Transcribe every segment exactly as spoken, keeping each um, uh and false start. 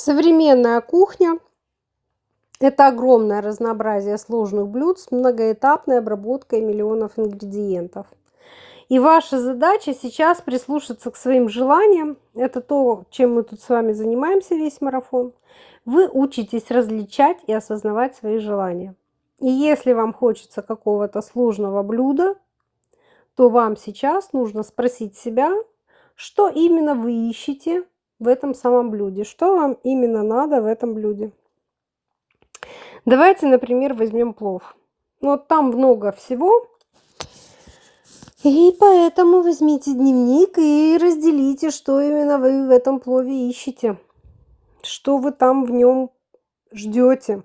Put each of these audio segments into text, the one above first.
Современная кухня– это огромное разнообразие сложных блюд с многоэтапной обработкой миллионов ингредиентов. И ваша задача сейчас прислушаться к своим желаниям. Это то, чем мы тут с вами занимаемся весь марафон. Вы учитесь различать и осознавать свои желания. И если вам хочется какого-то сложного блюда, то вам сейчас нужно спросить себя, что именно вы ищете в этом самом блюде, что вам именно надо в этом блюде. Давайте, например, возьмем плов. Вот там много всего. И поэтому возьмите дневник и разделите, что именно вы в этом плове ищете. Что вы там в нем ждете.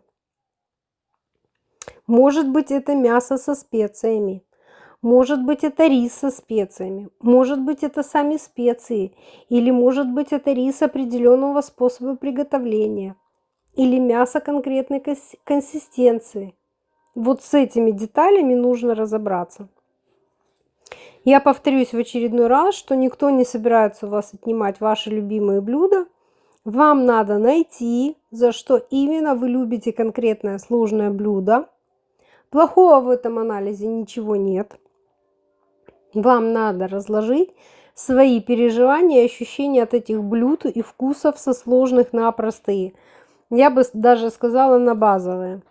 Может быть, это мясо со специями. Может быть, это рис со специями. Может быть, это сами специи. Или может быть, это рис определенного способа приготовления. Или мясо конкретной консистенции. Вот с этими деталями нужно разобраться. Я повторюсь в очередной раз, что никто не собирается у вас отнимать ваши любимые блюда. Вам надо найти, за что именно вы любите конкретное сложное блюдо. Плохого в этом анализе ничего нет. Вам надо разложить свои переживания и ощущения от этих блюд и вкусов со сложных на простые. Я бы даже сказала на базовые.